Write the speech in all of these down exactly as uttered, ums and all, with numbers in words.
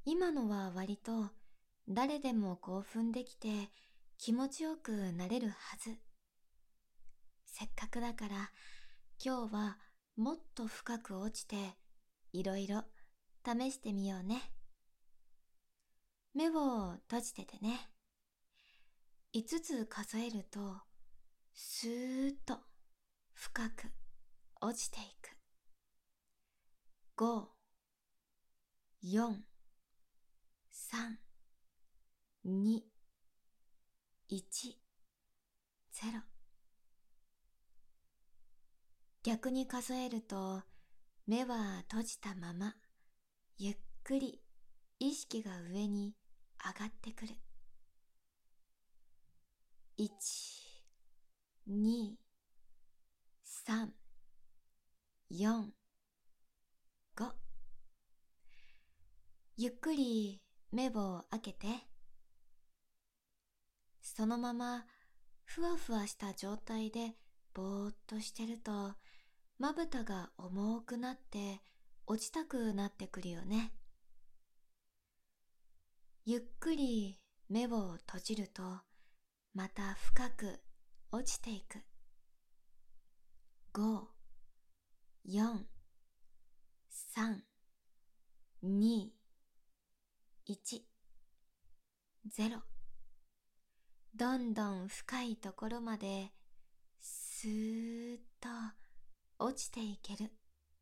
今のは割と誰でも興奮できて気持ちよくなれるはず。せっかくだから今日はもっと深く落ちていろいろ試してみようね。目を閉じててね。いつつ数えるとスーッと深く落ちていく。ご、よん、さん、に、いち、ゼロ。逆に数えると目は閉じたままゆっくり意識が上に上がってくる。いち、に、さん、よん、ご。ゆっくり目を開けて、そのままふわふわした状態でぼーっとしてると、まぶたが重くなって落ちたくなってくるよね。ゆっくり目を閉じると、また深く落ちていく。ご、よん、さん、に、いち、ゼロ。どんどん深いところまでスーッと落ちていける。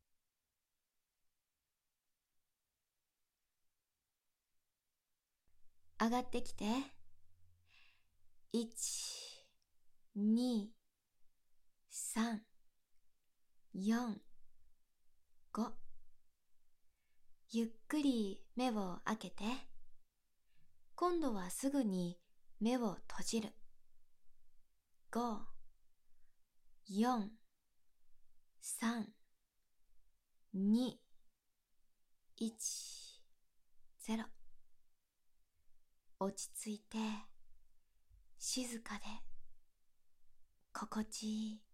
上がってきて。いち、に、さん、よん、ご。ゆっくり目を開けて。今度はすぐに目を閉じる。ご、よん、さん、に、いち、ゼロ。落ち着いて、静かで、心地いい。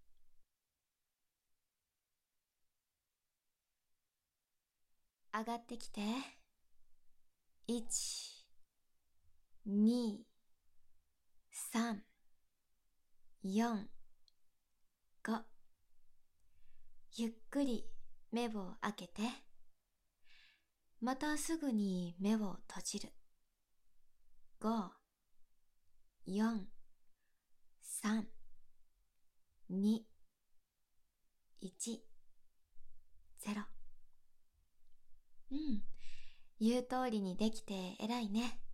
上がってきて。いち、に、さん、よん、ご。ゆっくり目を開けて。またすぐに目を閉じる。ご、よん、さん、に、いち、ゼロ。うん、言う通りにできて偉いね。